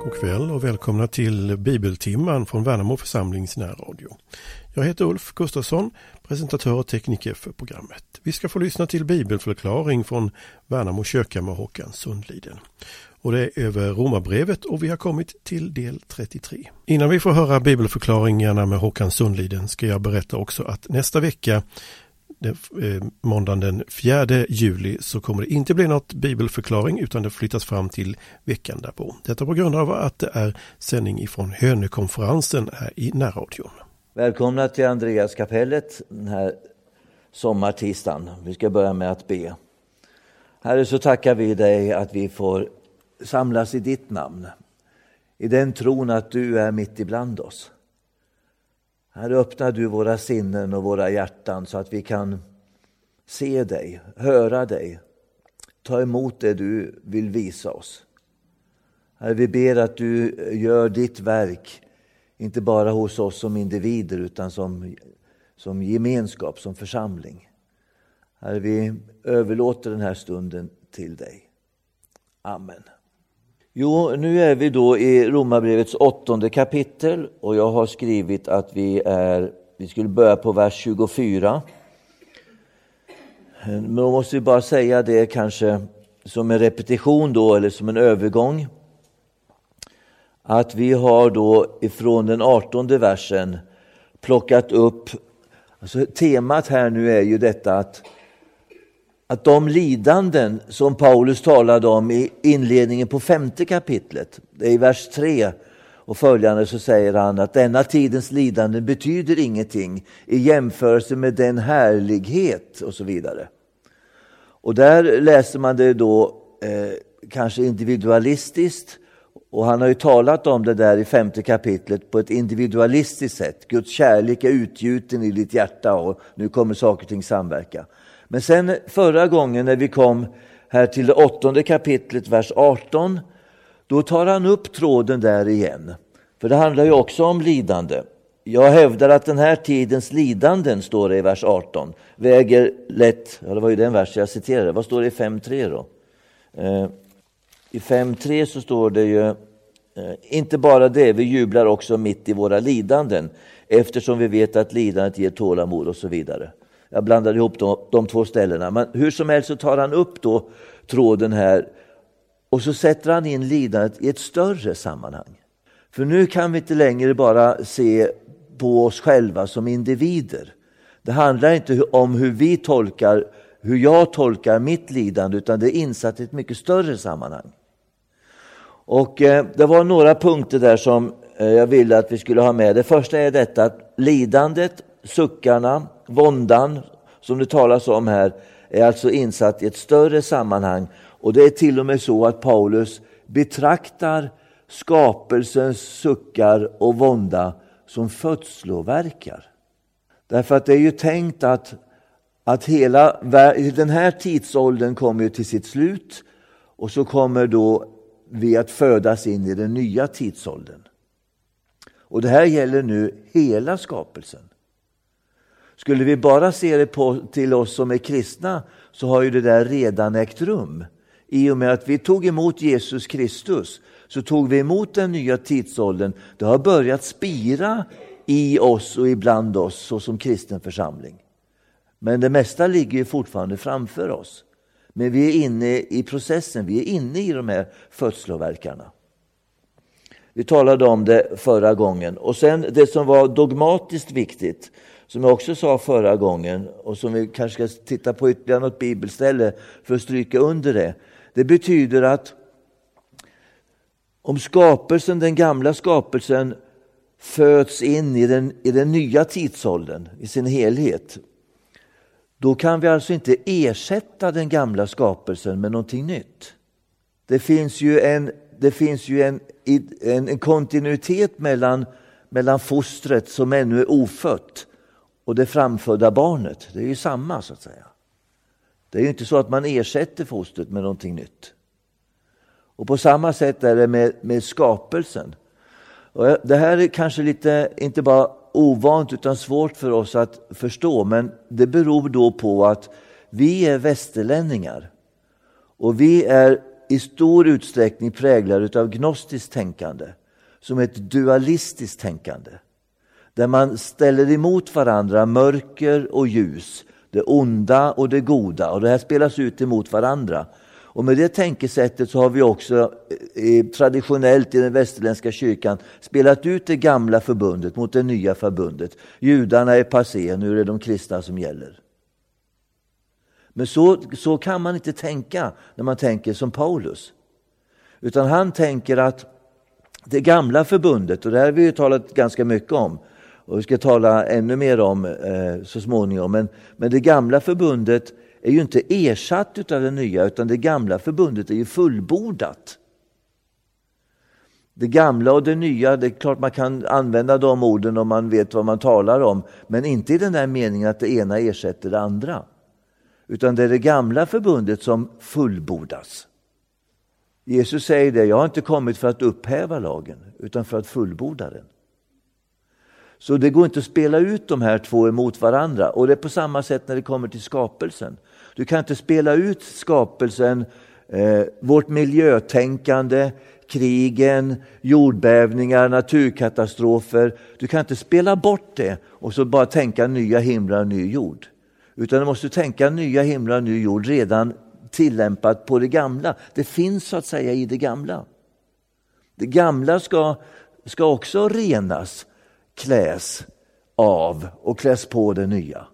God kväll och välkomna till Bibeltimman från Värnamo församlings närradio. Jag heter Ulf Gustafsson, presentatör och tekniker för programmet. Vi ska få lyssna till bibelförklaring från Värnamo kyrka med Håkan Sundliden. Och det är över Romarbrevet och vi har kommit till del 33. Innan vi får höra bibelförklaringarna med Håkan Sundliden ska jag berätta också att nästa vecka, måndagen den 4 juli, så kommer det inte bli något bibelförklaring utan det flyttas fram till veckan därpå. Detta på grund av att det är sändning ifrån Hönökonferensen här i närradion. Välkomna till Andreas kapellet den här sommartisdagen. Vi ska börja med att be. Herre, så tackar vi dig att vi får samlas i ditt namn. I den tron att du är mitt ibland oss. Herre, öppnar du våra sinnen och våra hjärtan så att vi kan se dig, höra dig, ta emot det du vill visa oss. Herre, vi ber att du gör ditt verk, inte bara hos oss som individer utan som gemenskap, som församling. Herre, vi överlåter den här stunden till dig. Amen. Jo, nu är vi då i Romarbrevets 8:e kapitel och jag har skrivit att vi skulle börja på vers 24. Men då måste vi bara säga det kanske som en repetition då, eller som en övergång. Att vi har då ifrån den 18:e versen plockat upp, alltså temat här nu är ju detta att de lidanden som Paulus talade om i inledningen på 5:e kapitlet, det är i vers 3 och följande, så säger han att denna tidens lidanden betyder ingenting i jämförelse med den härlighet och så vidare. Och där läser man det då kanske individualistiskt, och han har ju talat om det där i 5:e kapitlet på ett individualistiskt sätt. Guds kärlek är utgjuten i ditt hjärta och nu kommer saker och ting samverka. Men sen förra gången när vi kom här till det 8:e kapitlet, vers 18, då tar han upp tråden där igen. För det handlar ju också om lidande. Jag hävdar att den här tidens lidanden, står det i vers 18, väger lätt. Ja, det var ju den vers jag citerade. Vad står det i 5:3 då? I 5:3 så står det ju, inte bara det, vi jublar också mitt i våra lidanden, eftersom vi vet att lidandet ger tålamod och så vidare. Jag blandade ihop de två ställena. Men hur som helst så tar han upp då tråden här och så sätter han in lidandet i ett större sammanhang. För nu kan vi inte längre bara se på oss själva som individer. Det handlar inte om hur jag tolkar mitt lidande, utan det är insatt i ett mycket större sammanhang. Och det var några punkter där som jag ville att vi skulle ha med. Det första är detta att lidandet, suckarna, våndan som det talas om här är alltså insatt i ett större sammanhang. Och det är till och med så att Paulus betraktar skapelsens suckar och vånda som födsloverkar. Därför att det är ju tänkt att hela den här tidsåldern kommer ju till sitt slut, och så kommer då vi att födas in i den nya tidsåldern. Och det här gäller nu hela skapelsen. Skulle vi bara se det till oss som är kristna, så har ju det där redan ägt rum. I och med att vi tog emot Jesus Kristus, så tog vi emot den nya tidsåldern. Det har börjat spira i oss och ibland oss så som kristen församling. Men det mesta ligger ju fortfarande framför oss. Men vi är inne i processen, vi är inne i de här födsloverkarna. Vi talade om det förra gången. Och sen det som var dogmatiskt viktigt, som jag också sa förra gången, och som vi kanske ska titta på ytterligare något bibelställe för att stryka under det. Det betyder att om skapelsen, den gamla skapelsen, föds in i den nya tidsåldern i sin helhet, då kan vi alltså inte ersätta den gamla skapelsen med någonting nytt. Det finns ju en kontinuitet mellan fostret som ännu är ofött och det framfödda barnet. Det är ju samma, så att säga. Det är ju inte så att man ersätter fostret med någonting nytt. Och på samma sätt är det med skapelsen. Och det här är kanske lite, inte bara ovant utan svårt för oss att förstå, men det beror då på att vi är västerlänningar och vi är i stor utsträckning präglad av gnostiskt tänkande, som ett dualistiskt tänkande. Där man ställer emot varandra mörker och ljus, det onda och det goda, och det här spelas ut emot varandra. Och med det tänkesättet så har vi också traditionellt i den västerländska kyrkan spelat ut det gamla förbundet mot det nya förbundet. Judarna är passé, nu är det de kristna som gäller. Men så kan man inte tänka när man tänker som Paulus. Utan han tänker att det gamla förbundet, och det här har vi ju talat ganska mycket om, och vi ska tala ännu mer om så småningom, men det gamla förbundet är ju inte ersatt av det nya, utan det gamla förbundet är ju fullbordat. Det gamla och det nya, det är klart man kan använda de orden om man vet vad man talar om, men inte i den där meningen att det ena ersätter det andra. Utan det är det gamla förbundet som fullbordas. Jesus säger det, jag har inte kommit för att upphäva lagen, utan för att fullborda den. Så det går inte att spela ut de här två emot varandra. Och det är på samma sätt när det kommer till skapelsen. Du kan inte spela ut skapelsen, vårt miljötänkande, krigen, jordbävningar, naturkatastrofer. Du kan inte spela bort det och så bara tänka nya himlar och ny jord. Utan du måste tänka nya himlar och ny jord redan tillämpat på det gamla. Det finns så att säga i det gamla. Det gamla ska också renas, kläs av och kläs på det nya.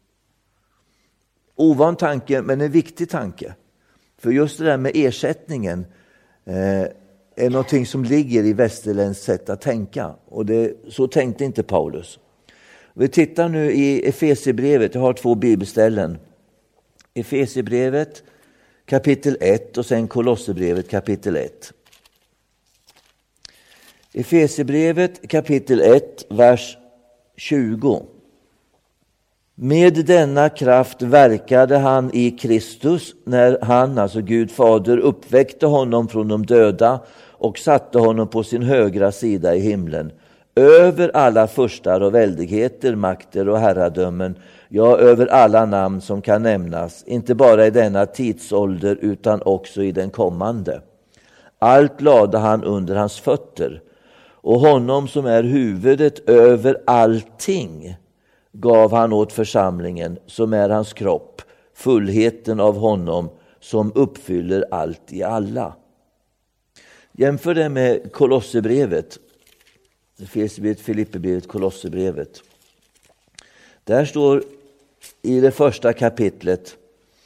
Ovan tanke, men en viktig tanke. För just det där med ersättningen är någonting som ligger i västerländs sätt att tänka. Och så tänkte inte Paulus. Vi tittar nu i Efesierbrevet, jag har 2 bibelställen. Efesierbrevet kapitel 1 och sen Kolosserbrevet kapitel 1. Efesierbrevet kapitel 1, vers 20. Med denna kraft verkade han i Kristus när han, alltså Gud fader, uppväckte honom från de döda och satte honom på sin högra sida i himlen. Över alla furstar och väldigheter, makter och herradömen, ja, över alla namn som kan nämnas, inte bara i denna tidsålder utan också i den kommande. Allt lade han under hans fötter, och honom som är huvudet över allting gav han åt församlingen, som är hans kropp, fullheten av honom som uppfyller allt i alla. Jämför det med Kolosserbrevet, Efesierbrevet, Filipperbrevet, Kolosserbrevet. Där står i det första kapitlet,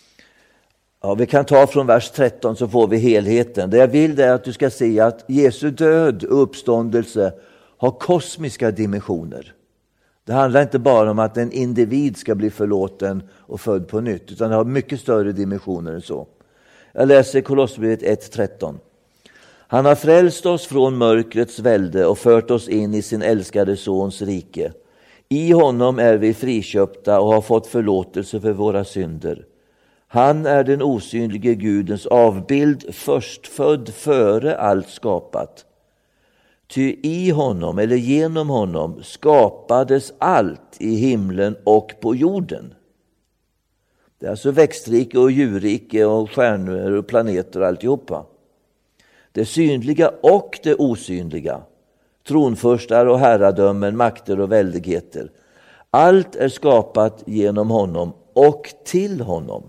vi kan ta från vers 13 så får vi helheten. Det jag vill är att du ska se att Jesu död och uppståndelse har kosmiska dimensioner. Det handlar inte bara om att en individ ska bli förlåten och född på nytt, utan det har mycket större dimensioner än så. Jag läser Kolosserbrevet 1:13. Han har frälst oss från mörkrets välde och fört oss in i sin älskade sons rike. I honom är vi friköpta och har fått förlåtelse för våra synder. Han är den osynlige Gudens avbild, förstfödd före allt skapat. Ty i honom, eller genom honom, skapades allt i himlen och på jorden. Det är alltså växtrike och djurrike och stjärnor och planeter och alltihopa. Det synliga och det osynliga, tronfurstar och herradömen, makter och väldigheter. Allt är skapat genom honom och till honom.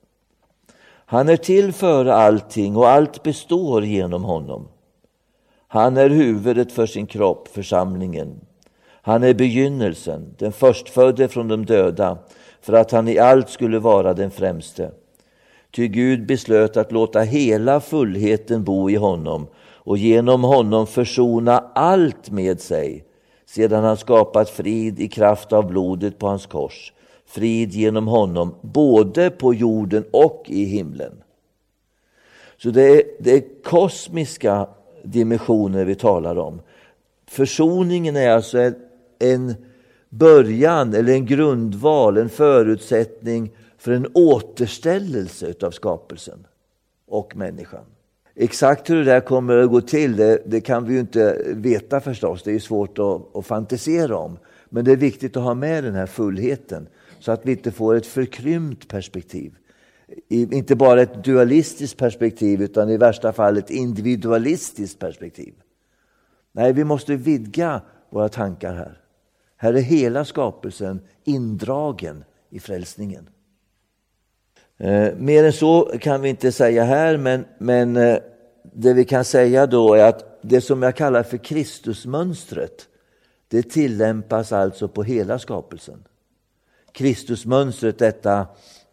Han är till före allting och allt består genom honom. Han är huvudet för sin kropp, församlingen. Han är begynnelsen, den förstfödde från de döda, för att han i allt skulle vara den främste. Ty Gud beslöt att låta hela fullheten bo i honom och genom honom försona allt med sig, sedan han skapat frid i kraft av blodet på hans kors. Frid genom honom både på jorden och i himlen. Så det är kosmiska dimensioner vi talar om. Försoningen är alltså en början eller en grundval, en förutsättning för en återställelse av skapelsen och människan. Exakt hur det där kommer att gå till, det kan vi ju inte veta förstås. Det är svårt att fantisera om. Men det är viktigt att ha med den här fullheten så att vi inte får ett förkrympt perspektiv. Inte bara ett dualistiskt perspektiv utan i värsta fall ett individualistiskt perspektiv. Nej, vi måste vidga våra tankar här. Här är hela skapelsen indragen i frälsningen. Mer än så kan vi inte säga här, men det vi kan säga då är att det som jag kallar för Kristusmönstret, det tillämpas alltså på hela skapelsen. Kristusmönstret, detta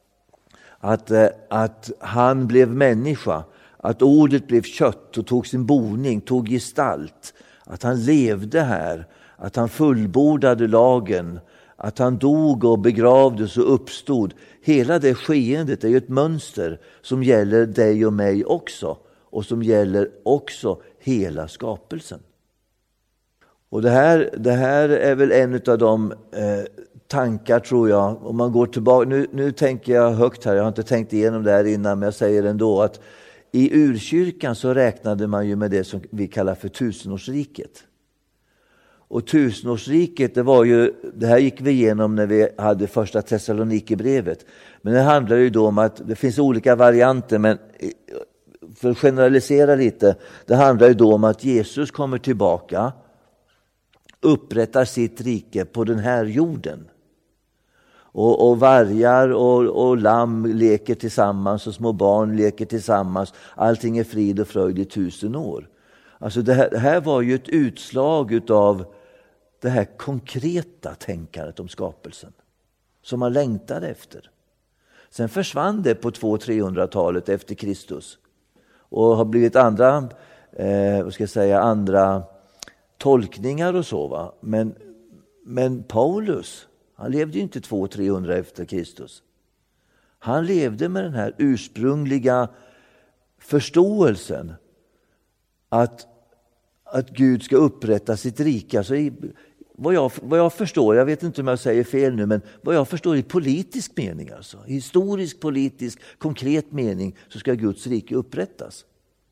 att han blev människa, att ordet blev kött och tog sin boning, tog gestalt, att han levde här, att han fullbordade lagen, att han dog och begravdes och uppstod. Hela det skeendet är ju ett mönster som gäller dig och mig också, och som gäller också hela skapelsen. Och det här är väl en av de tankar, tror jag, om man går tillbaka. Nu tänker jag högt här, jag har inte tänkt igenom det här innan, men jag säger ändå att i urkyrkan så räknade man ju med det som vi kallar för tusenårsriket. Och tusenårsriket, det här gick vi igenom när vi hade första Thessalonikerbrevet. Men det handlar ju då om att det finns olika varianter, men för att generalisera lite, det handlar ju då om att Jesus kommer tillbaka, upprättar sitt rike på den här jorden. Och vargar och lamm leker tillsammans och små barn leker tillsammans. Allting är frid och fröjd i 1000 år. Alltså det här var ju ett utslag av det här konkreta tänkandet om skapelsen som man längtade efter. Sen försvann det på 200-300-talet efter Kristus och har blivit andra tolkningar och så, va? Men Paulus, han levde ju inte 200-300 efter Kristus. Han levde med den här ursprungliga förståelsen att Gud ska upprätta sitt rike. Alltså vad jag förstår, jag vet inte om jag säger fel nu, men vad jag förstår i politisk mening, alltså historisk, politisk, konkret mening, så ska Guds rike upprättas.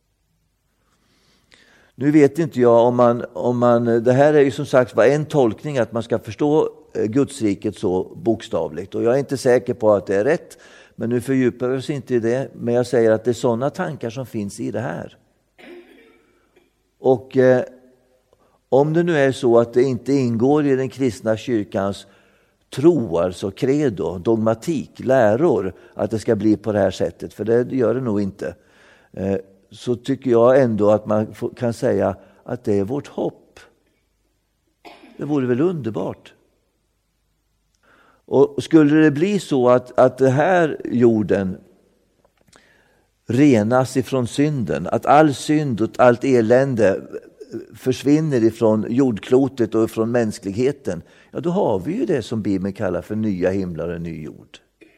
Nu vet inte jag om man det här är ju som sagt var en tolkning, att man ska förstå Guds riket så bokstavligt, och jag är inte säker på att det är rätt, men nu fördjupar vi oss inte i det, men jag säger att det är sådana tankar som finns i det här. Och om det nu är så att det inte ingår i den kristna kyrkans tro, alltså credo, dogmatik, läror, att det ska bli på det här sättet, för det gör det nog inte, så tycker jag ändå att man kan säga att det är vårt hopp. Det vore väl underbart. Och skulle det bli så att det här jorden renas ifrån synden, att all synd och allt elände försvinner ifrån jordklotet och ifrån mänskligheten, ja, då har vi ju det som Bibeln kallar för nya himlar och ny jord.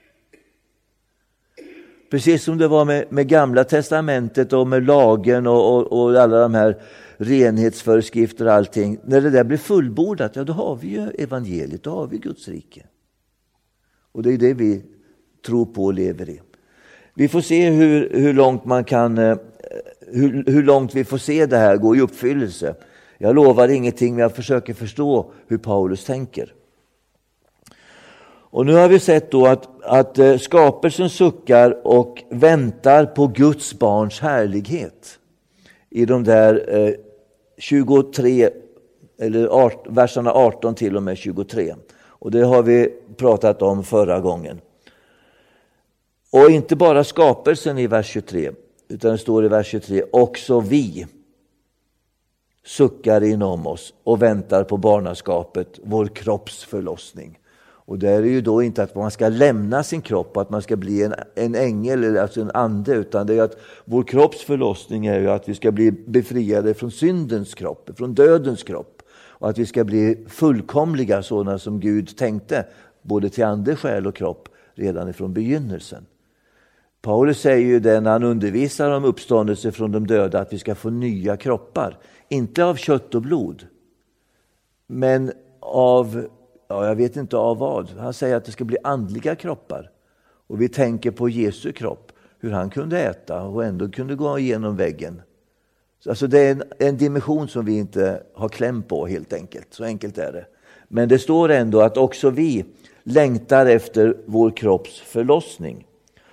Precis som det var med Gamla testamentet och med lagen och alla de här renhetsföreskrifter och allting. När det där blir fullbordat, ja, då har vi ju evangeliet, då har vi Guds rike. Och det är det vi tror på och lever i. Vi får se hur långt man kan, hur långt vi får se det här gå i uppfyllelse. Jag lovar ingenting, men jag försöker förstå hur Paulus tänker. Och nu har vi sett då att skapelsen suckar och väntar på Guds barns härlighet. I de där 23, eller verserna 18 till och med 23. Och det har vi pratat om förra gången. Och inte bara skapelsen i vers 23, utan det står i vers 23, också vi suckar inom oss och väntar på barnaskapet, vår kropps förlossning. Och det är ju då inte att man ska lämna sin kropp och att man ska bli en ängel eller alltså en ande, utan det är att vår kropps förlossning är ju att vi ska bli befriade från syndens kropp, från dödens kropp, och att vi ska bli fullkomliga sådana som Gud tänkte, både till ande, själ och kropp redan ifrån begynnelsen. Paulus säger ju det när han undervisar om uppståndelse från de döda, att vi ska få nya kroppar, inte av kött och blod, men av, jag vet inte av vad. Han säger att det ska bli andliga kroppar. Och vi tänker på Jesu kropp, hur han kunde äta och ändå kunde gå igenom väggen. Alltså det är en dimension som vi inte har kläm på, helt enkelt. Så enkelt är det. Men det står ändå att också vi längtar efter vår kropps förlossning.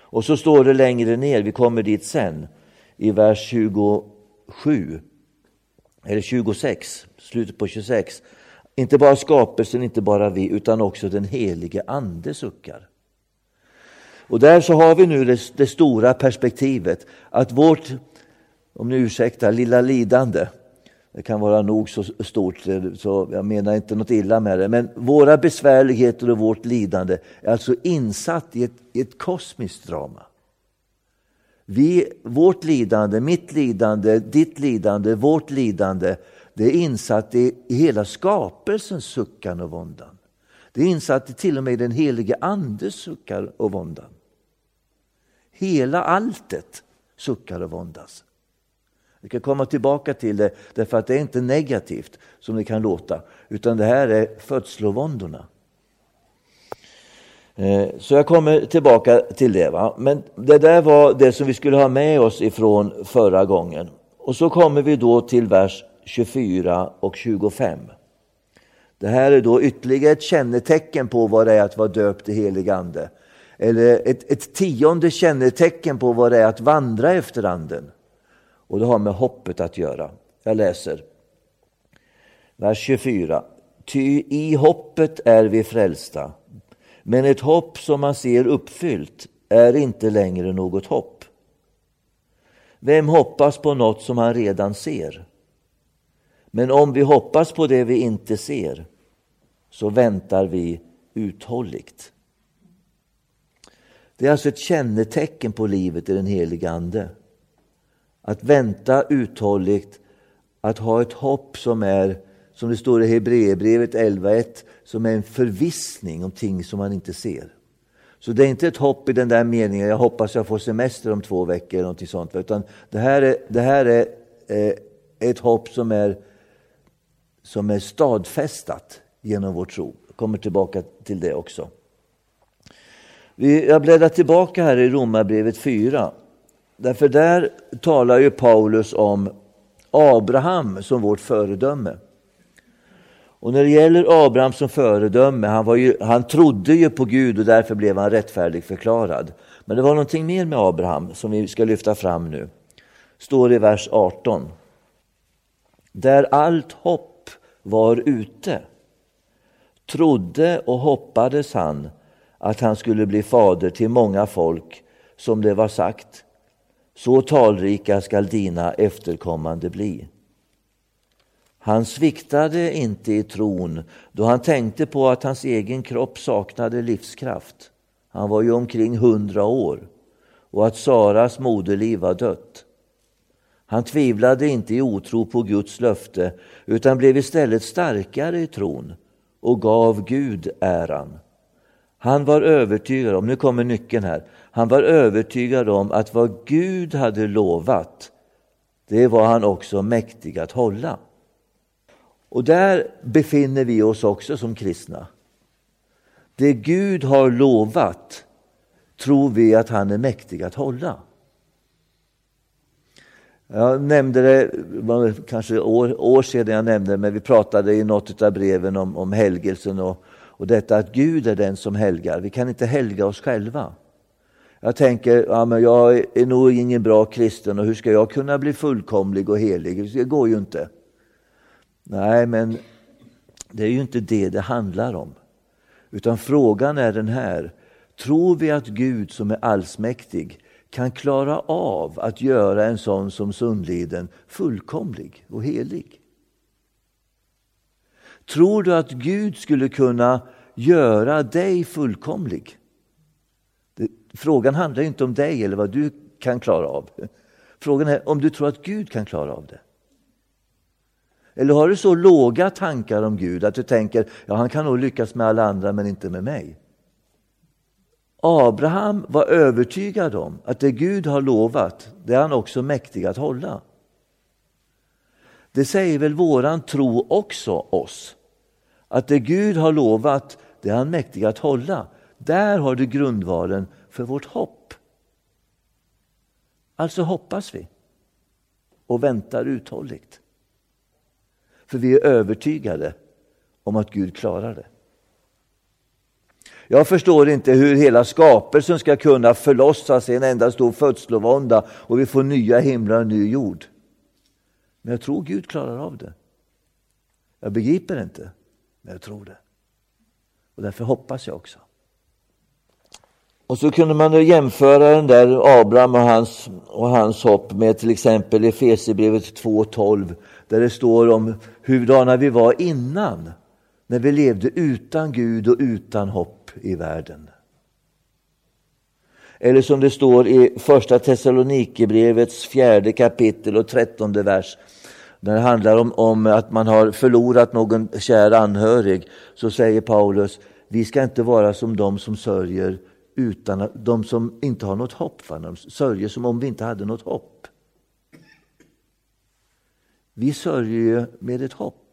Och så står det längre ner, vi kommer dit sen, i vers 27, eller 26, slutet på 26. Inte bara skapelsen, inte bara vi, utan också den helige ande suckar. Och där så har vi nu det stora perspektivet, att vårt, om ni ursäktar, lilla lidande, det kan vara nog så stort, så jag menar inte något illa med det, men våra besvärligheter och vårt lidande är alltså insatt i ett kosmiskt drama. Vårt lidande, mitt lidande, ditt lidande, vårt lidande, det är insatt i hela skapelsens suckan och våndan. Det är insatt i till och med den helige andes suckar och våndan. Hela alltet suckar och våndas. Vi kan komma tillbaka till det, därför att det är inte negativt som det kan låta, utan det här är födslovåndorna. Så jag kommer tillbaka till det. Va? Men det där var det som vi skulle ha med oss ifrån förra gången. Och så kommer vi då till vers 24 och 25. Det här är då ytterligare ett kännetecken på vad det är att vara döpt i helig ande. Eller ett tionde kännetecken på vad det är att vandra efter anden. Och det har med hoppet att göra. Jag läser. Vers 24. Ty i hoppet är vi frälsta. Men ett hopp som man ser uppfyllt är inte längre något hopp. Vem hoppas på något som han redan ser? Men om vi hoppas på det vi inte ser, så väntar vi uthålligt. Det är alltså ett kännetecken på livet i den heliga ande. Att vänta uthålligt, att ha ett hopp som är, som det står i Hebreerbrevet 11:1, som är en förvissning om ting som man inte ser. Så det är inte ett hopp i den där meningen, jag hoppas jag får semester om 2 veckor eller något sånt, utan det här är ett hopp som är stadfästat genom vår tro. Jag kommer tillbaka till det också. Jag bläddrar tillbaka här i Romarbrevet 4. Därför där talar ju Paulus om Abraham som vårt föredöme. Och när det gäller Abraham som föredöme, han trodde ju på Gud och därför blev han rättfärdig förklarad. Men det var någonting mer med Abraham som vi ska lyfta fram nu. Står i vers 18. Där allt hopp var ute, trodde och hoppades han att han skulle bli fader till många folk, som det var sagt. Så talrika skall dina efterkommande bli. Han sviktade inte i tron då han tänkte på att hans egen kropp saknade livskraft. Han var ju omkring 100 år och att Saras moderliv var dött. Han tvivlade inte i otro på Guds löfte utan blev istället starkare i tron och gav Gud äran. Han var övertygad om, nu kommer nyckeln här, han var övertygad om att vad Gud hade lovat, det var han också mäktig att hålla. Och där befinner vi oss också som kristna. Det Gud har lovat tror vi att han är mäktig att hålla. Jag nämnde det, kanske år sedan jag nämnde det, men vi pratade i något av breven om helgelsen och detta att Gud är den som helgar. Vi kan inte helga oss själva. Jag tänker, men jag är nog ingen bra kristen och hur ska jag kunna bli fullkomlig och helig? Det går ju inte. Nej, men det är ju inte det handlar om. Utan frågan är den här. Tror vi att Gud som är allsmäktig kan klara av att göra en sån som Sundliden fullkomlig och helig? Tror du att Gud skulle kunna göra dig fullkomlig? Frågan handlar inte om dig eller vad du kan klara av. Frågan är om du tror att Gud kan klara av det. Eller har du så låga tankar om Gud att du tänker, ja, han kan nog lyckas med alla andra men inte med mig. Abraham var övertygad om att det Gud har lovat, det är han också mäktig att hålla. Det säger väl våran tro också oss. Att det Gud har lovat, det är han mäktig att hålla. Där har du grundvalen för vårt hopp. Alltså hoppas vi och väntar uthålligt. För vi är övertygade om att Gud klarar det. Jag förstår inte hur hela skapelsen ska kunna förlossas i en enda stor födslovånda och vi får nya himlar och ny jord. Men jag tror Gud klarar av det. Jag begriper inte, men jag tror det. Och därför hoppas jag också. Och så kunde man jämföra den där Abraham och hans hopp med till exempel Efesierbrevet 2:12, där det står om hurdana vi var innan, när vi levde utan Gud och utan hopp i världen. Eller som det står i första Thessalonikerbrevets 4 kapitel och 13 vers, när det handlar om att man har förlorat någon kär anhörig, så säger Paulus, vi ska inte vara som de som sörjer utan de som inte har något hopp. De sörjer som om vi inte hade något hopp. Vi sörjer ju med ett hopp.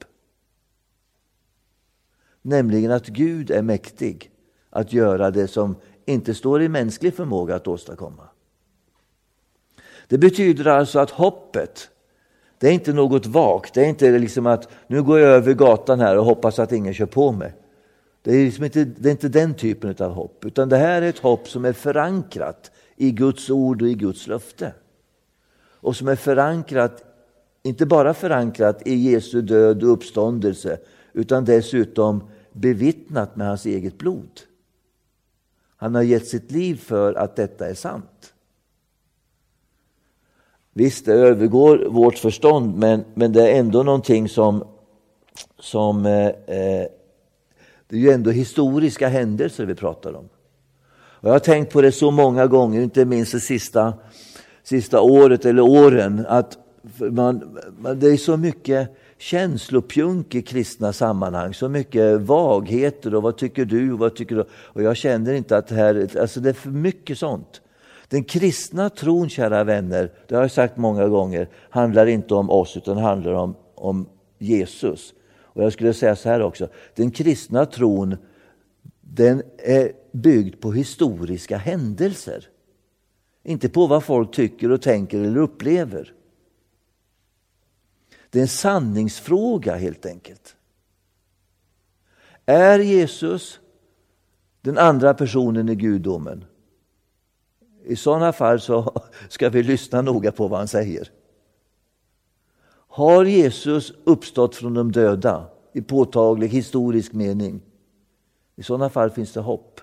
Nämligen att Gud är mäktig att göra det som inte står i mänsklig förmåga att åstadkomma. Det betyder alltså att hoppet, det är inte något vagt. Det är inte liksom att nu går jag över gatan här och hoppas att ingen kör på mig. Det är inte den typen av hopp. Utan det här är ett hopp som är förankrat i Guds ord och i Guds löfte. Och som är förankrat, inte bara förankrat i Jesu död och uppståndelse, utan dessutom bevittnat med hans eget blod. Han har gett sitt liv för att detta är sant. Visst, det övergår vårt förstånd, men det är ändå någonting som det är ju ändå historiska händelser vi pratar om. Och jag har tänkt på det så många gånger, inte minst det sista året eller åren, att det är så mycket känslopjunk i kristna sammanhang, så mycket vagheter och vad tycker du och vad tycker du, och jag känner inte att det här, alltså det är för mycket sånt. Den kristna tron, kära vänner, det har jag sagt många gånger, handlar inte om oss utan handlar om Jesus. Och jag skulle säga så här också, den kristna tron, den är byggd på historiska händelser. Inte på vad folk tycker och tänker eller upplever. Det är en sanningsfråga helt enkelt. Är Jesus den andra personen i gudomen? I sådana fall så ska vi lyssna noga på vad han säger. Har Jesus uppstått från de döda i påtaglig historisk mening? I sådana fall finns det hopp.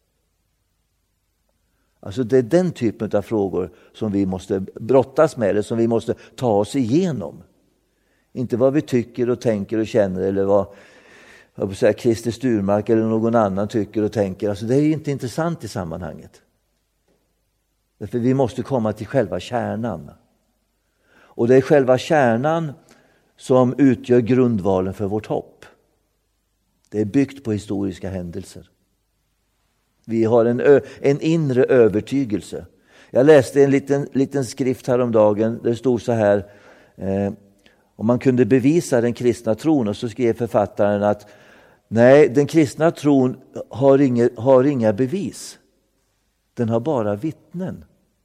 Alltså det är den typen av frågor som vi måste brottas med, eller som vi måste ta oss igenom. Inte vad vi tycker och tänker och känner, eller vad Christer Sturmark eller någon annan tycker och tänker. Alltså det är inte intressant i sammanhanget. Därför vi måste komma till själva kärnan. Och det är själva kärnan som utgör grundvalen för vårt hopp. Det är byggt på historiska händelser. Vi har en inre övertygelse. Jag läste en liten skrift häromdagen. Det stod så här, om man kunde bevisa den kristna tron, och så skrev författaren att nej, den kristna tron har inga bevis. Den har bara vittnen.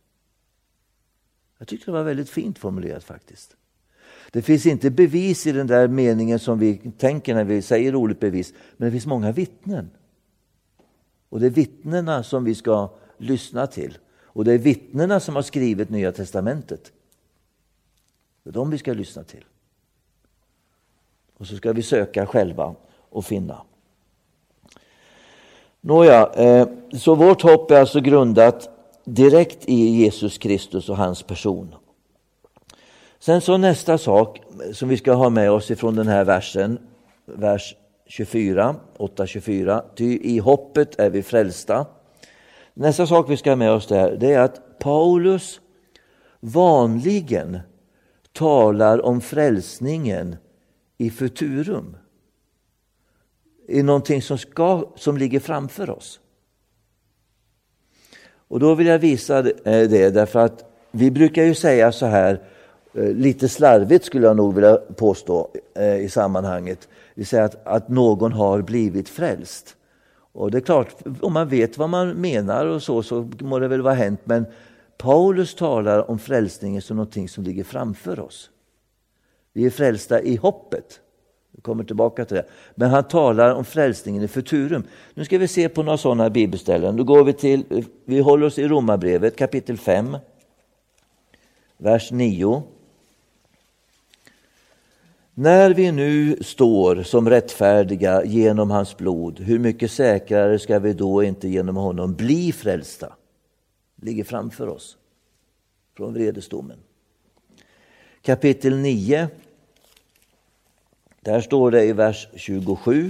Jag tycker det var väldigt fint formulerat faktiskt. Det finns inte bevis i den där meningen som vi tänker när vi säger ordet bevis, men det finns många vittnen. Och det är vittnena som vi ska lyssna till. Och det är vittnena som har skrivit Nya testamentet. Det är de vi ska lyssna till. Och så ska vi söka själva och finna. Nåja, så vårt hopp är alltså grundat direkt i Jesus Kristus och hans person. Sen så nästa sak som vi ska ha med oss ifrån den här versen, vers 24, 8:24. Ty i hoppet är vi frälsta. Nästa sak vi ska ha med oss där, det är att Paulus vanligen talar om frälsningen i futurum. I någonting som ligger framför oss. Och då vill jag visa det därför att vi brukar ju säga så här, lite slarvigt skulle jag nog vilja påstå i sammanhanget. Vi säger att någon har blivit frälst. Och det är klart, om man vet vad man menar och så må det väl vara hänt. Men Paulus talar om frälsningen som någonting som ligger framför oss. Vi är frälsta i hoppet. Vi kommer tillbaka till det. Men han talar om frälsningen i futurum. Nu ska vi se på några sådana bibelställen. Då går vi håller oss i Romarbrevet kapitel 5, vers 9. När vi nu står som rättfärdiga genom hans blod, hur mycket säkrare ska vi då inte genom honom bli frälsta? Ligger framför oss från vredesdomen. Kapitel 9, där står det i vers 27.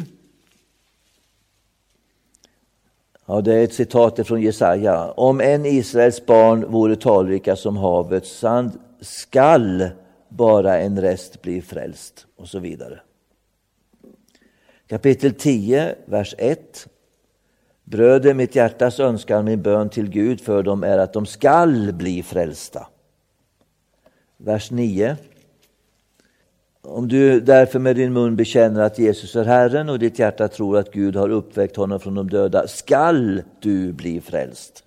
Ja, det är ett citat från Jesaja. Om en Israels barn vore talrika som havets sand, skall bara en rest bli frälst, och så vidare. Kapitel 10, vers 1. Bröder, mitt hjärtas önskan, min bön till Gud för dem är att de skall bli frälsta. Vers 9. Om du därför med din mun bekänner att Jesus är Herren och ditt hjärta tror att Gud har uppväckt honom från de döda, skall du bli frälst.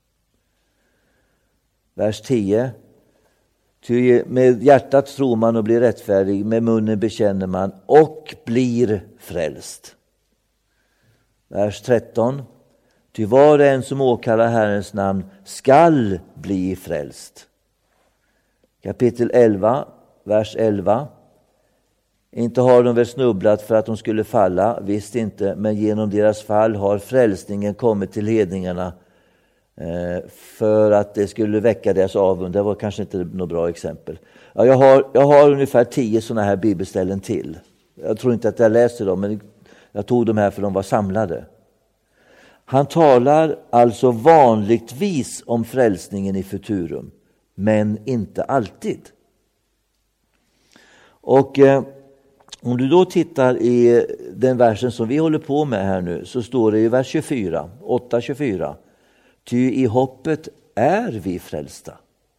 Vers 10. Ty med hjärtat tror man och blir rättfärdig, med munnen bekänner man och blir frälst. Vers 13. Ty var och en som åkallar Herrens namn skall bli frälst. Kapitel 11, vers 11. Inte har de väl snubblat för att de skulle falla, visst inte, men genom deras fall har frälsningen kommit till hedningarna för att det skulle väcka deras avund. Det var kanske inte något bra exempel. Ja, jag har ungefär 10 sådana här bibelställen till. Jag tror inte att jag läser dem, men jag tog dem här för de var samlade. Han talar alltså vanligtvis om frälsningen i futurum, men inte alltid. Och om du då tittar i den versen som vi håller på med här nu, så står det i vers 24, 8:24. Ty i hoppet är vi frälsta.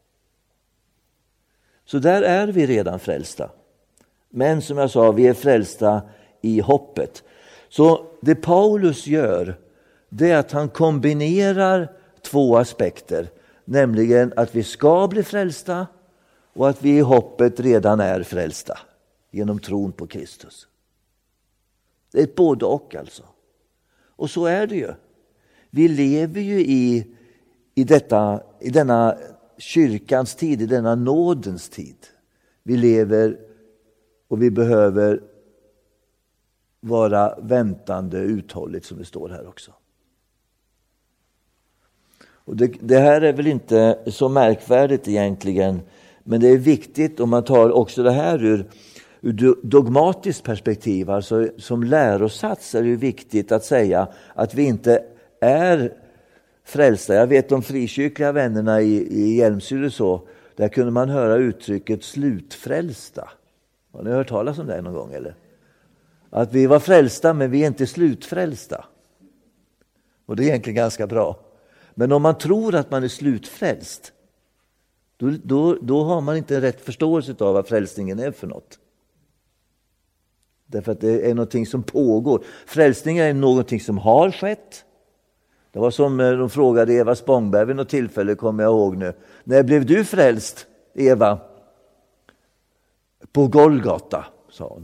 Så där är vi redan frälsta. Men som jag sa, vi är frälsta i hoppet. Så det Paulus gör, det är att han kombinerar 2 aspekter. Nämligen att vi ska bli frälsta och att vi i hoppet redan är frälsta genom tron på Kristus. Det är ett både och alltså. Och så är det ju. Vi lever ju i denna kyrkans tid, i denna nådens tid. Vi lever och vi behöver vara väntande uthålligt, som det står här också. Och det här är väl inte så märkvärdigt egentligen, men det är viktigt om man tar också det här ur dogmatiskt perspektiv, alltså som lärosats är det viktigt att säga att vi inte är frälsta. Jag vet de frikyrkliga vännerna i Hjälmsyd så, där kunde man höra uttrycket slutfrälsta. Har ni hört talas om det någon gång eller? Att vi var frälsta men vi är inte slutfrälsta. Och det är egentligen ganska bra. Men om man tror att man är slutfrälst, då har man inte rätt förståelse av vad frälsningen är för något. Därför att det är någonting som pågår. Frälsningen är någonting som har skett. Det var som de frågade Eva Spångberg vid något tillfälle, kommer jag ihåg nu. När blev du frälst, Eva? På Golgata, sa hon.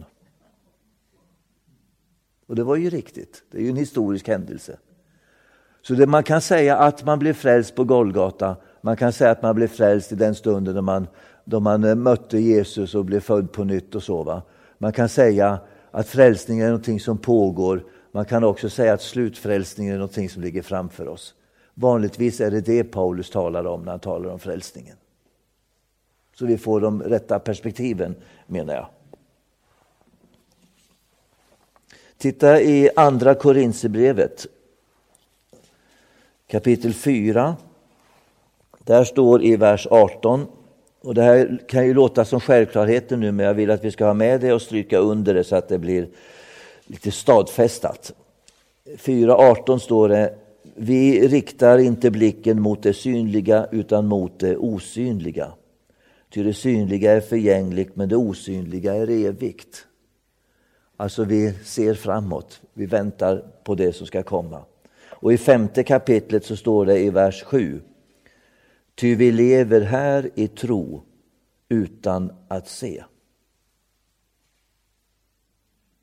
Och det var ju riktigt. Det är ju en historisk händelse. Så det man kan säga att man blev frälst på Golgata. Man kan säga att man blev frälst i den stunden då man mötte Jesus och blev född på nytt och så va. Man kan säga att frälsningen är någonting som pågår. Man kan också säga att slutfrälsningen är någonting som ligger framför oss. Vanligtvis är det Paulus talar om när han talar om frälsningen. Så vi får de rätta perspektiven, menar jag. Titta i andra Korinthierbrevet, kapitel 4. Där står i vers 18. Och det här kan ju låta som självklarheter nu, men jag vill att vi ska ha med det och stryka under det så att det blir lite stadfästat. 4:18 står det: vi riktar inte blicken mot det synliga utan mot det osynliga. Ty det synliga är förgängligt, men det osynliga är evigt. Alltså vi ser framåt, vi väntar på det som ska komma. Och i 5:e kapitlet så står det i vers 7: ty vi lever här i tro utan att se.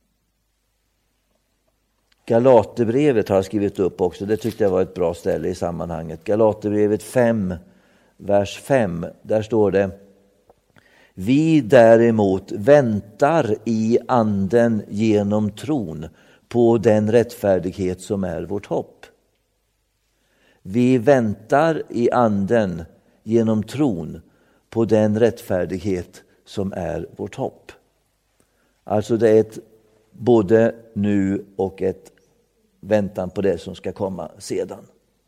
Galaterbrevet har jag skrivit upp också. Det tyckte jag var ett bra ställe i sammanhanget. Galaterbrevet 5, vers 5. Där står det: vi däremot väntar i anden genom tron på den rättfärdighet som är vårt hopp. Vi väntar i anden genom tron på den rättfärdighet som är vårt hopp. Alltså det är ett både nu och ett väntan på det som ska komma sedan.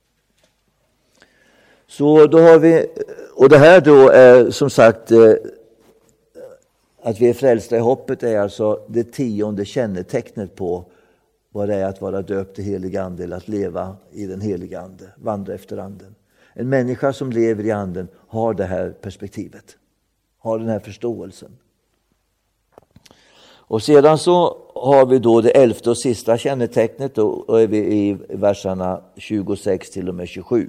Så då har vi, och det här då är som sagt, att vi är frälsta i hoppet är alltså det 10:e kännetecknet på vad det är att vara döpt i helig ande, eller att leva i den heliga ande, vandra efter anden. En människa som lever i anden har det här perspektivet, har den här förståelsen. Och sedan så har vi då det 11:e och sista kännetecknet, då är vi i verserna 26 till och med 27.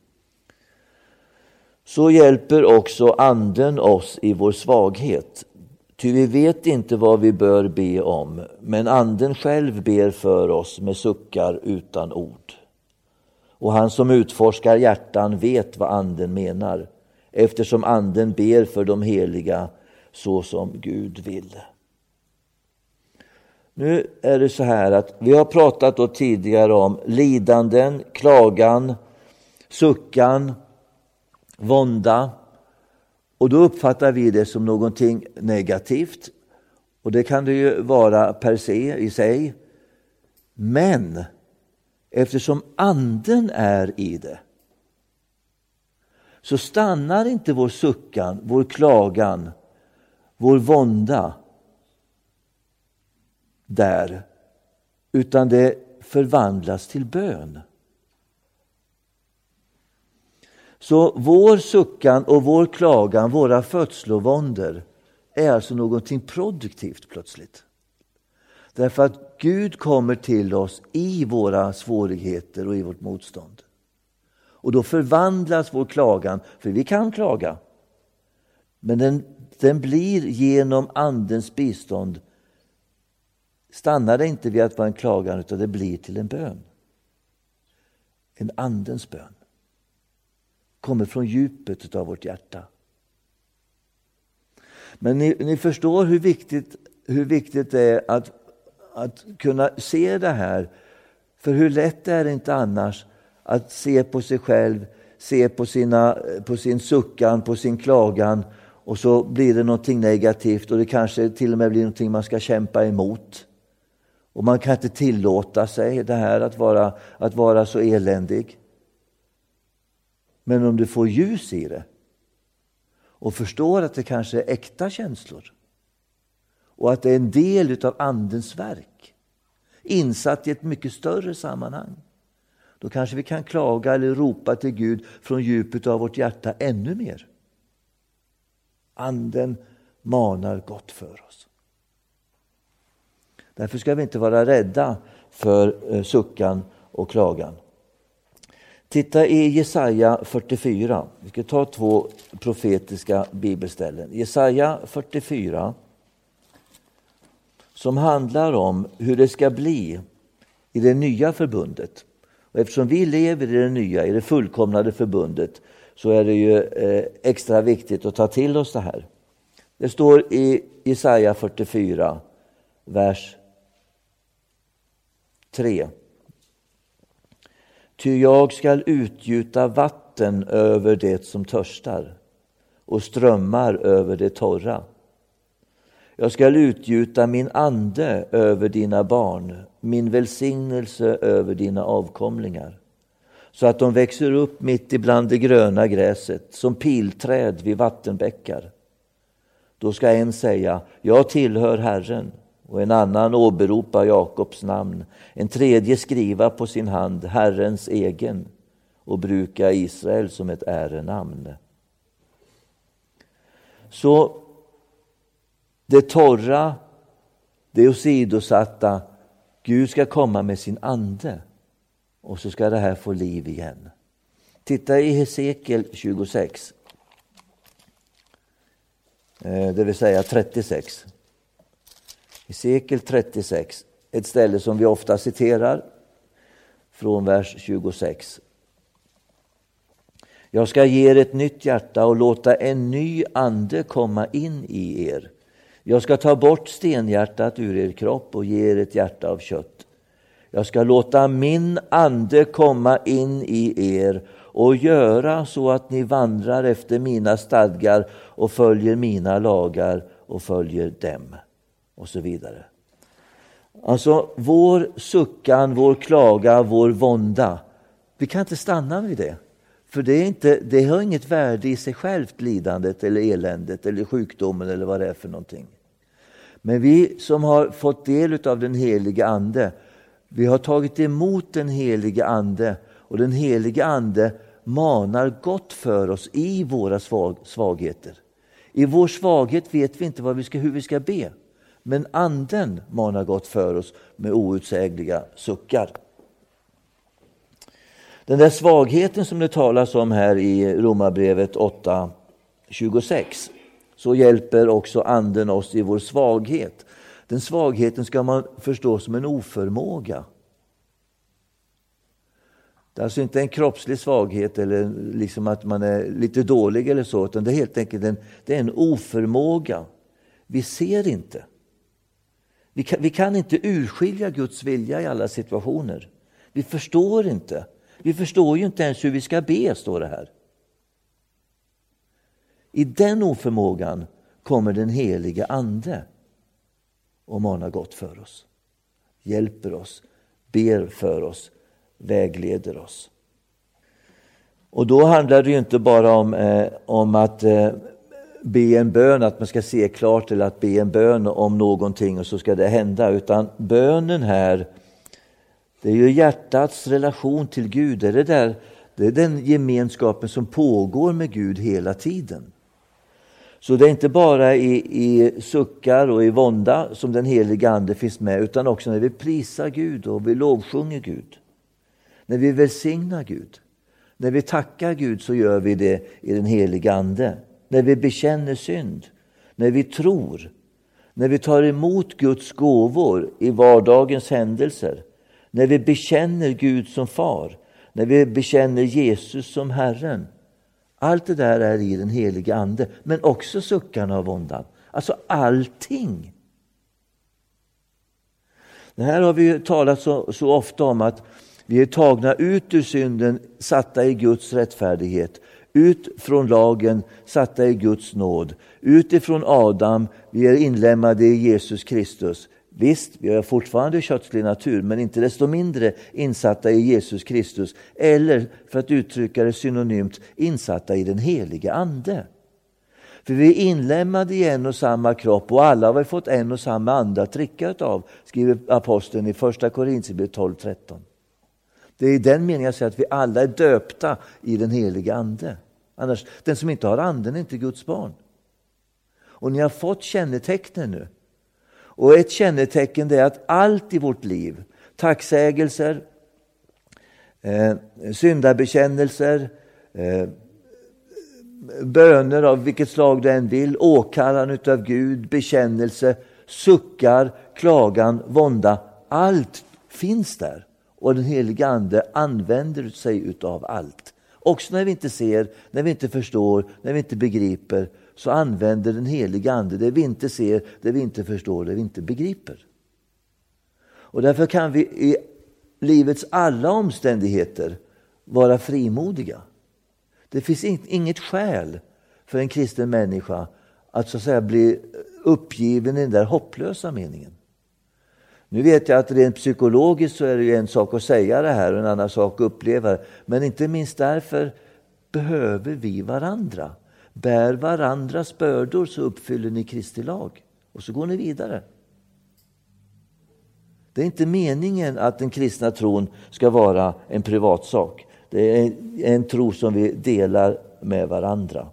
Så hjälper också anden oss i vår svaghet. Ty vi vet inte vad vi bör be om, men anden själv ber för oss med suckar utan ord. Och han som utforskar hjärtan vet vad anden menar, eftersom anden ber för de heliga så som Gud vill. Nu är det så här att vi har pratat då tidigare om lidanden, klagan, suckan, vånda. Och då uppfattar vi det som någonting negativt. Och det kan det ju vara per se i sig. Men eftersom anden är i det, så stannar inte vår suckan, vår klagan, vår vånda där, utan det förvandlas till bön. Så vår suckan och vår klagan, våra födslovåndor, är alltså någonting produktivt plötsligt. Därför att Gud kommer till oss i våra svårigheter och i vårt motstånd. Och då förvandlas vår klagan, för vi kan klaga. Men den blir genom andens bistånd, stannar det inte vid att vara en klagan, utan det blir till en bön. En andens bön. Kommer från djupet av vårt hjärta. Men ni förstår hur viktigt det är att kunna se det här. För hur lätt är det inte annars att se på sig själv, se på sin suckan, på sin klagan, och så blir det någonting negativt, och det kanske till och med blir någonting man ska kämpa emot. Och man kan inte tillåta sig det här att vara så eländig. Men om du får ljus i det och förstår att det kanske är äkta känslor och att det är en del av andens verk, insatt i ett mycket större sammanhang, då kanske vi kan klaga eller ropa till Gud från djupet av vårt hjärta ännu mer. Anden manar gott för oss. Därför ska vi inte vara rädda för suckan och klagan. Titta i Jesaja 44. Vi ska ta 2 profetiska bibelställen. Jesaja 44, som handlar om hur det ska bli i det nya förbundet. Och eftersom vi lever i det nya, i det fullkomnade förbundet, så är det ju extra viktigt att ta till oss det här. Det står i Jesaja 44, vers 3. Ty jag skall utgjuta vatten över det som törstar och strömmar över det torra. Jag skall utgjuta min ande över dina barn, min välsignelse över dina avkomlingar, så att de växer upp mitt ibland det gröna gräset, som pilträd vid vattenbäckar. Då ska en säga, jag tillhör Herren, och en annan åberopa Jakobs namn, en tredje skriva på sin hand Herrens egen och bruka Israel som ett ärenamn. Så det torra, det åsidosatta, Gud ska komma med sin ande, och så ska det här få liv igen. Titta i Hesekiel 26, det vill säga 36. Hesekiel 36, ett ställe som vi ofta citerar från vers 26. Jag ska ge er ett nytt hjärta och låta en ny ande komma in i er. Jag ska ta bort stenhjärtat ur er kropp och ge er ett hjärta av kött. Jag ska låta min ande komma in i er och göra så att ni vandrar efter mina stadgar och följer mina lagar och följer dem. Och så vidare. Alltså vår suckan, vår klaga, vår vånda. Vi kan inte stanna vid det. För det har inget värde i sig självt, lidandet eller eländet eller sjukdomen eller vad det är för någonting. Men vi som har fått del av den helige ande, vi har tagit emot den helige ande och den helige ande manar gott för oss i våra svagheter. I vår svaghet vet vi inte hur vi ska be. Men anden manar gott för oss med outsägliga suckar. Den där svagheten som det talas om här i Romarbrevet 8:26, så hjälper också anden oss i vår svaghet. Den svagheten ska man förstå som en oförmåga. Det är alltså inte en kroppslig svaghet eller liksom att man är lite dålig eller så, utan det är helt enkelt en oförmåga. Vi ser inte. Vi kan inte urskilja Guds vilja i alla situationer. Vi förstår inte. Vi förstår ju inte ens hur vi ska be, står det här. I den oförmågan kommer den heliga ande och manar gott för oss. Hjälper oss, ber för oss, vägleder oss. Och då handlar det ju inte bara om att be en bön, att man ska se klart, eller att be en bön om någonting och så ska det hända. Utan bönen här, det är ju hjärtats relation till Gud. Det är den gemenskapen som pågår med Gud hela tiden. Så det är inte bara i suckar och i vånda som den heliga ande finns med, utan också när vi prisar Gud och vi lovsjunger Gud. När vi välsignar Gud. När vi tackar Gud så gör vi det i den heliga ande. När vi bekänner synd. När vi tror. När vi tar emot Guds gåvor i vardagens händelser. När vi bekänner Gud som far. När vi bekänner Jesus som Herren. Allt det där är i den heliga ande. Men också suckarna av våndan. Alltså allting. Det här har vi ju talat så ofta om, att vi är tagna ut ur synden, satta i Guds rättfärdighet. Ut från lagen, satta i Guds nåd. Utifrån Adam, vi är inlämnade i Jesus Kristus. Visst, vi har fortfarande kötslig natur, men inte desto mindre insatta i Jesus Kristus. Eller, för att uttrycka det synonymt, insatta i den heliga ande. För vi är inlämnade i en och samma kropp, och alla har vi fått en och samma ande att dricka utav, skriver aposteln i första Korinthierbrevet 12:13. Det är i den meningen jag säger att vi alla är döpta i den heliga ande. Annars, den som inte har anden är inte Guds barn. Och ni har fått kännetecknen nu. Och ett kännetecken är att allt i vårt liv, tacksägelser, syndabekännelser, böner av vilket slag det än vill, åkallan utav Gud, bekännelse, suckar, klagan, vånda, allt finns där. Och den heliga ande använder sig utav allt. Också när vi inte ser, när vi inte förstår, när vi inte begriper, så använder den heliga ande det vi inte ser, det vi inte förstår, det vi inte begriper. Och därför kan vi i livets alla omständigheter vara frimodiga. Det finns inget skäl för en kristen människa att så att säga bli uppgiven i den där hopplösa meningen. Nu vet jag att rent psykologiskt så är det ju en sak att säga det här och en annan sak att uppleva det. Men inte minst därför behöver vi varandra. Bär varandras bördor så uppfyller ni Kristi lag. Och så går ni vidare. Det är inte meningen att den kristna tron ska vara en privatsak. Det är en tro som vi delar med varandra.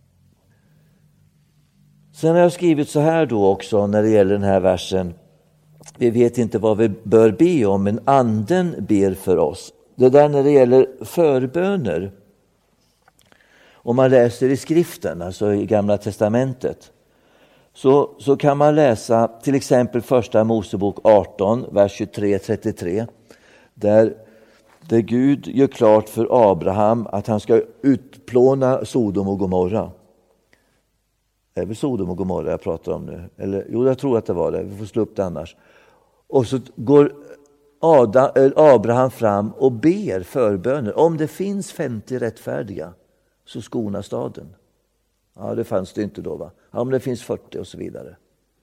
Sen har jag skrivit så här då också när det gäller den här versen. Vi vet inte vad vi bör be om, men anden ber för oss. Det där när det gäller förböner. Om man läser i skriften, alltså i Gamla testamentet, så kan man läsa till exempel första Mosebok 18, vers 23-33. Där Gud gör klart för Abraham att han ska utplåna Sodom och Gomorra. Det är väl Sodom och Gomorra jag pratar om nu? Eller, jo, jag tror att det var det. Vi får slå upp det annars. Och så går Abraham fram och ber förböner. Om det finns 50 rättfärdiga så skonar staden. Ja, det fanns det inte då, va? Ja, om det finns 40 och så vidare.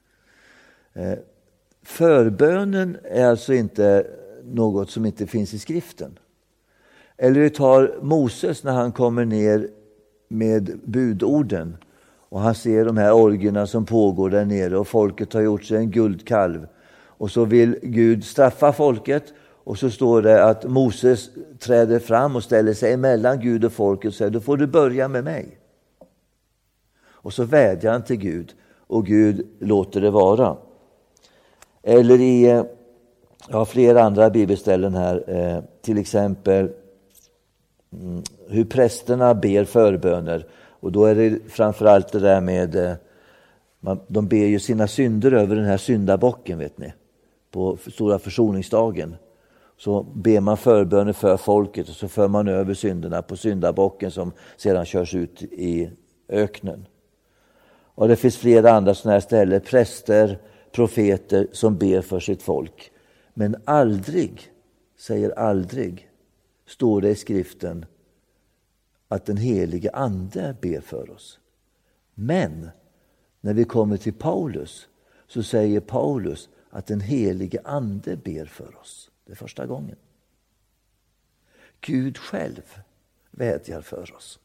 Förbönen är alltså inte något som inte finns i skriften. Eller vi tar Moses när han kommer ner med budorden. Och han ser de här orgierna som pågår där nere och folket har gjort sig en guldkalv. Och så vill Gud straffa folket. Och så står det att Moses träder fram och ställer sig emellan Gud och folket och säger: då får du börja med mig. Och så vädjar han till Gud och Gud låter det vara. Eller i flera andra bibelställen här, till exempel hur prästerna ber förböner. Och då är det framförallt det där med, de ber ju sina synder över den här syndabocken, vet ni. På stora försoningsdagen så ber man förböner för folket och så för man över synderna på syndabocken som sedan körs ut i öknen. Och det finns flera andra sådana här ställen, präster, profeter som ber för sitt folk. Men aldrig, säger aldrig, står det i skriften att den helige ande ber för oss. Men när vi kommer till Paulus så säger Paulus att den helige ande ber för oss. Det är första gången. Gud själv vädjar för oss.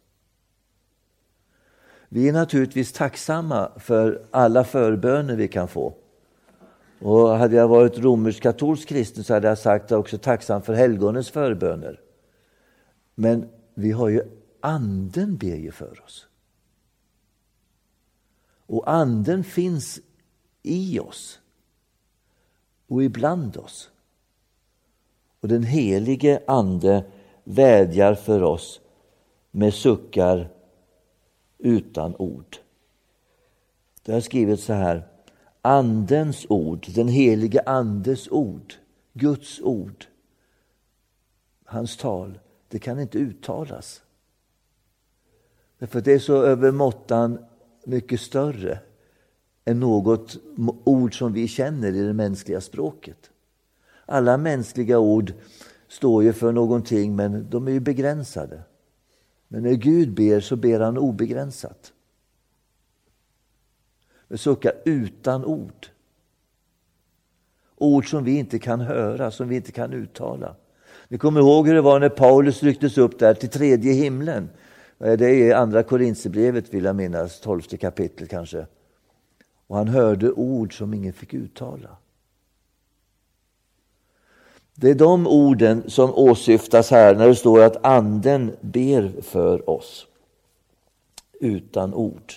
Vi är naturligtvis tacksamma för alla förböner vi kan få. Och hade jag varit romersk-katolsk kristen så hade jag sagt att jag också tacksam för helgonens förböner. Men vi har ju anden ber ju för oss. Och anden finns i oss och ibland oss. Och den helige ande vädjar för oss med suckar utan ord. Det har skrivit så här: andens ord, den helige andes ord, Guds ord, hans tal, det kan inte uttalas. Därför det är så övermåttan mycket större än något ord som vi känner i det mänskliga språket. Alla mänskliga ord står ju för någonting, men de är ju begränsade. Men när Gud ber så ber han obegränsat. Vi suckar utan ord. Ord som vi inte kan höra, som vi inte kan uttala. Ni kommer ihåg hur det var när Paulus rycktes upp där till 3:e himlen. Det är andra Korinthierbrevet, vill jag minnas, 12:e kapitel kanske. Och han hörde ord som ingen fick uttala. Det är de orden som åsyftas här när det står att anden ber för oss utan ord.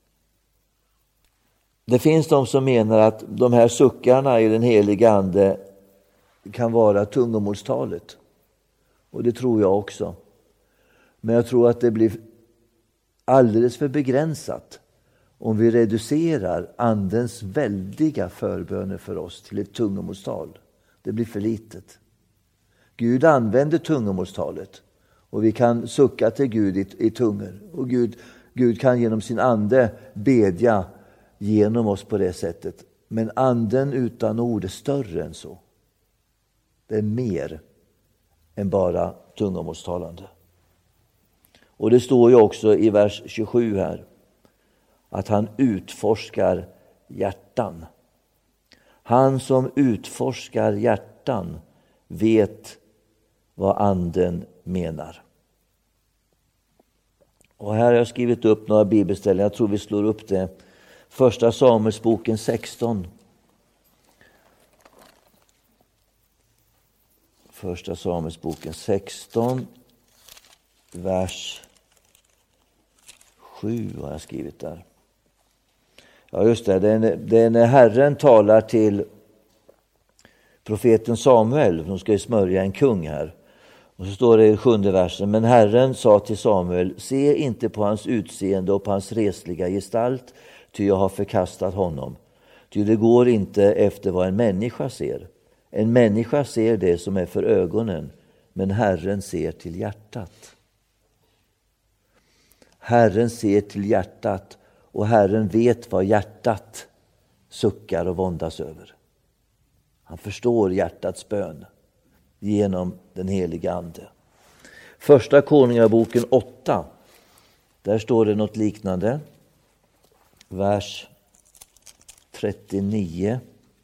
Det finns de som menar att de här suckarna i den heliga ande kan vara tungomålstalet. Och det tror jag också. Men jag tror att det blir alldeles för begränsat om vi reducerar andens väldiga förböner för oss till ett tungomålstal. Det blir för litet. Gud använder tungomålstalet och vi kan sucka till Gud i tungor. Och Gud kan genom sin ande bedja genom oss på det sättet. Men anden utan ord är större än så. Det är mer än bara tungomålstalande. Och det står ju också i vers 27 här att han utforskar hjärtan. Han som utforskar hjärtan vet vad anden menar. Och här har jag skrivit upp några bibelställen. Jag tror vi slår upp det. Första Samuelsboken 16. Första Samuelsboken 16, vers 7 har jag skrivit där. Ja, just det. Det är när Herren talar till profeten Samuel. De ska ju smörja en kung här. Och så står det i 7:e versen. Men Herren sa till Samuel: se inte på hans utseende och på hans resliga gestalt. ty jag har förkastat honom. Ty det går inte efter vad en människa ser. En människa ser det som är för ögonen, men Herren ser till hjärtat. Herren ser till hjärtat, och Herren vet vad hjärtat suckar och våndas över. Han förstår hjärtats bön genom den heliga Ande. Första Konungaboken 8, där står det något liknande. Vers 39.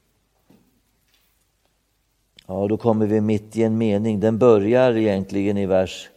Ja, då kommer vi mitt i en mening. Den börjar egentligen i vers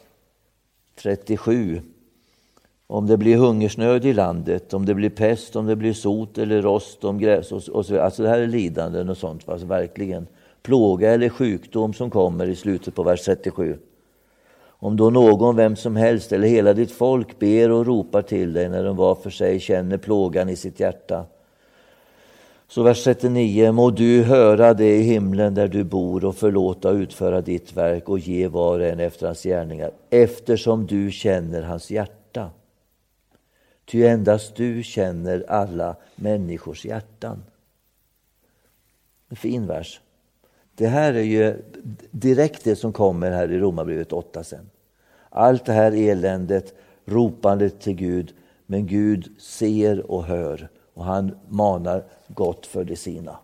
37. Om det blir hungersnöd i landet, om det blir pest, om det blir sot eller rost, om gräs och så. Alltså det här är lidanden och sånt. Alltså verkligen plåga eller sjukdom som kommer i slutet på vers 37. Om då någon, vem som helst eller hela ditt folk ber och ropar till dig när de var för sig känner plågan i sitt hjärta. Så vers 39, må du höra det i himlen där du bor och förlåta och utföra ditt verk och ge var och en efter hans gärningar, eftersom du känner hans hjärta. Ty endast du känner alla människors hjärtan. En fin vers. Det här är ju direkt det som kommer här i Romarbrevet 8 sen. Allt det här eländet, ropandet till Gud, men Gud ser och hör och han manar gott för det sina.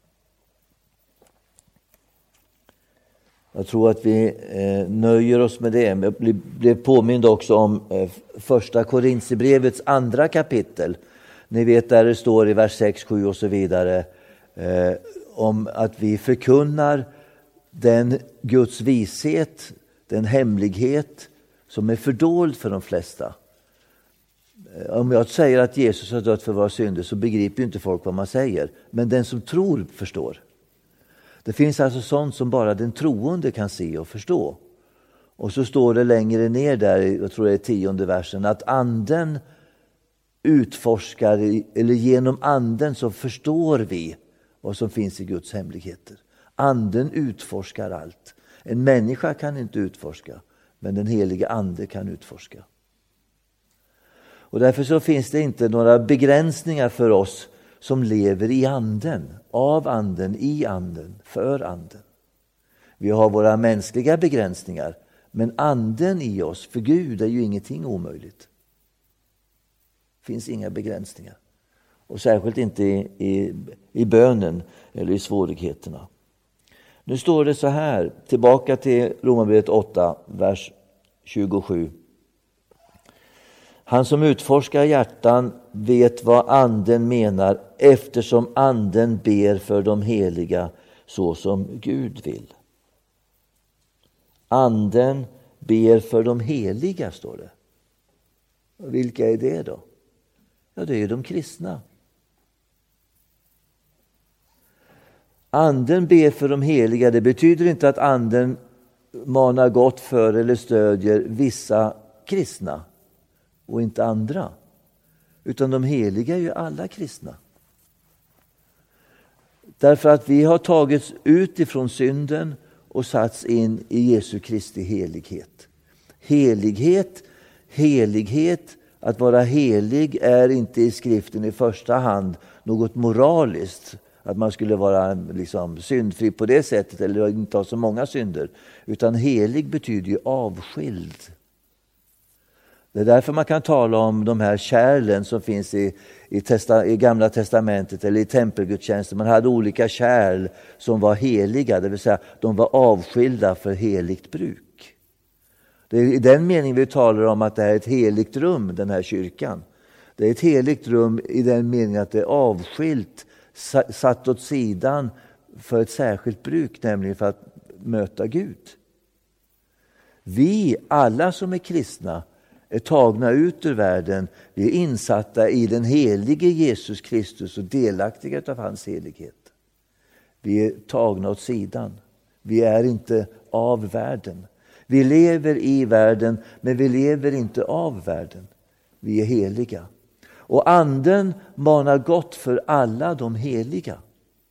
Jag tror att vi nöjer oss med det. Jag blev påmind också om första Korinthierbrevets 2 kapitel. Ni vet där det står i vers 6, 7 och så vidare om att vi förkunnar den Guds vishet, den hemlighet som är fördold för de flesta. Om jag säger att Jesus har dött för våra synder så begriper ju inte folk vad man säger. Men den som tror förstår. Det finns alltså sånt som bara den troende kan se och förstå. Och så står det längre ner där, jag tror det är 10:e versen, att anden utforskar, eller genom anden så förstår vi vad som finns i Guds hemligheter. Anden utforskar allt. En människa kan inte utforska, men den heliga ande kan utforska. Och därför så finns det inte några begränsningar för oss som lever i anden, av anden, i anden, för anden. Vi har våra mänskliga begränsningar, men anden i oss, för Gud är ju ingenting omöjligt. Det finns inga begränsningar. Och särskilt inte i bönen eller i svårigheterna. Nu står det så här, tillbaka till Romarbrevet 8, vers 27. Han som utforskar hjärtan vet vad anden menar, eftersom anden ber för de heliga så som Gud vill. Anden ber för de heliga, står det. Och vilka är det då? Ja, det är de kristna. Anden ber för de heliga, det betyder inte att anden manar gott för eller stödjer vissa kristna och inte andra. Utan de heliga är ju alla kristna. Därför att vi har tagits ut ifrån synden och satts in i Jesu Kristi helighet. Helighet, att vara helig är inte i skriften i första hand något moraliskt. Att man skulle vara liksom syndfri på det sättet eller inte ha så många synder. Utan helig betyder ju avskild. Det är därför man kan tala om de här kärlen som finns i Gamla testamentet eller i tempelgudstjänsten. Man hade olika kärl som var heliga, det vill säga de var avskilda för heligt bruk. Det är i den meningen vi talar om att det är ett heligt rum, den här kyrkan. Det är ett heligt rum i den meningen att det är avskilt, satt åt sidan för ett särskilt bruk, nämligen för att möta Gud. Vi, alla som är kristna, är tagna ut ur världen. Vi är insatta i den helige Jesus Kristus och delaktiga av hans helighet. Vi är tagna åt sidan. Vi är inte av världen. Vi lever i världen, men vi lever inte av världen. Vi är heliga. Och anden manar gott för alla de heliga.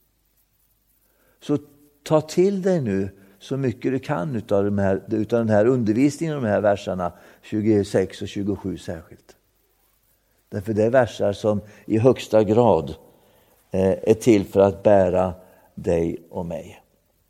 Så ta till dig nu så mycket du kan utav den här undervisningen, de här verserna 26 och 27 särskilt. Därför det är versar som i högsta grad är till för att bära dig och mig.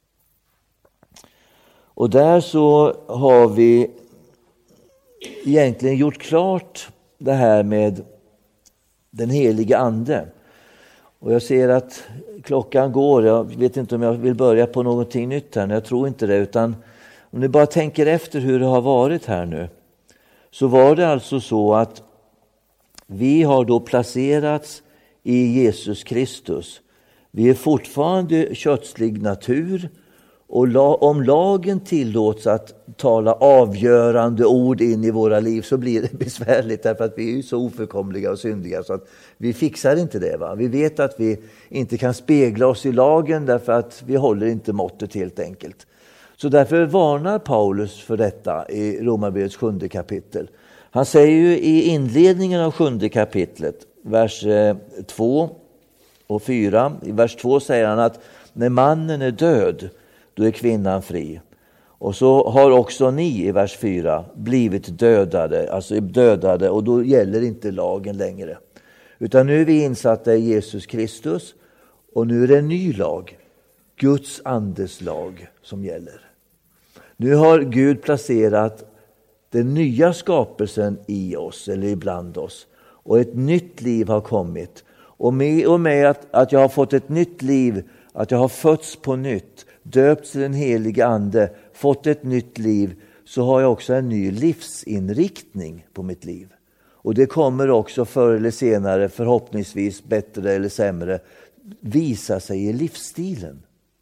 Och där så har vi egentligen gjort klart det här med den heliga ande. Och jag ser att klockan går. Jag vet inte om jag vill börja på någonting nytt här. Jag tror inte det. Utan om ni bara tänker efter hur det har varit här nu. Så var det alltså så att vi har då placerats i Jesus Kristus. Vi är fortfarande kötslig natur. Och om lagen tillåts att tala avgörande ord in i våra liv så blir det besvärligt därför att vi är ju så ofullkomliga och syndiga så att vi fixar inte det. Va? Vi vet att vi inte kan spegla oss i lagen därför att vi håller inte måttet helt enkelt. Så därför varnar Paulus för detta i Romarbrevets 7:e kapitel. Han säger ju i inledningen av 7:e kapitlet, vers 2 och 4. I vers 2 säger han att när mannen är död, då är kvinnan fri. Och så har också ni i vers 4 blivit dödade och då gäller inte lagen längre. Utan nu är vi insatta i Jesus Kristus och nu är det en ny lag, Guds andes lag som gäller. Nu har Gud placerat den nya skapelsen i oss eller ibland oss och ett nytt liv har kommit. Och med att jag har fått ett nytt liv, att jag har fötts på nytt, döpts till den heliga ande, fått ett nytt liv, så har jag också en ny livsinriktning på mitt liv. Och det kommer också förr eller senare, förhoppningsvis bättre eller sämre, visa sig i livsstilen.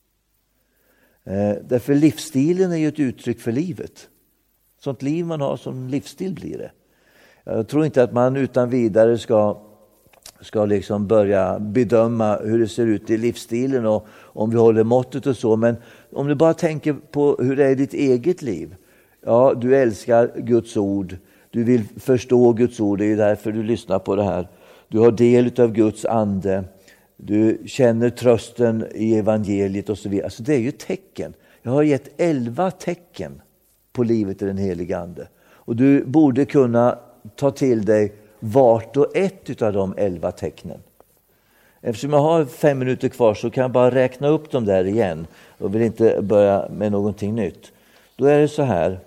Därför livsstilen är ju ett uttryck för livet. Sånt liv man har, som livsstil blir det. Jag tror inte att man utan vidare ska liksom börja bedöma hur det ser ut i livsstilen och om vi håller måttet och så. Men om du bara tänker på hur det är i ditt eget liv. Ja, du älskar Guds ord. Du vill förstå Guds ord. Det är därför du lyssnar på det här. Du har del av Guds ande. Du känner trösten i evangeliet och så vidare. Alltså det är ju tecken. Jag har gett 11 tecken på livet i den heliga ande. Och du borde kunna ta till dig vart och ett av de 11 tecknen. Eftersom jag har 5 minuter kvar så kan jag bara räkna upp dem där igen. Och vill inte börja med någonting nytt. Då är det så här.